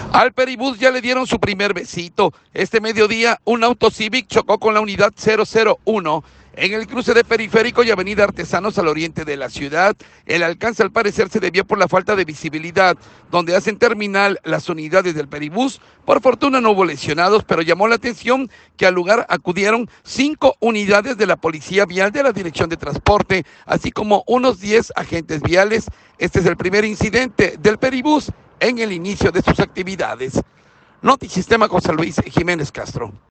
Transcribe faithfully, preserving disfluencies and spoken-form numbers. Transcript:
Al Peribús ya le dieron su primer besito. Este mediodía, un auto Civic chocó con la unidad cero cero uno en el cruce de Periférico y Avenida Artesanos al oriente de la ciudad. El alcance al parecer se debió por la falta de visibilidad, donde hacen terminal las unidades del Peribús. Por fortuna no hubo lesionados, pero llamó la atención que al lugar acudieron cinco unidades de la Policía Vial de la Dirección de Transporte, así como unos diez agentes viales. Este es el primer incidente del Peribús en el inicio de sus actividades. Notisistema José Luis Jiménez Castro.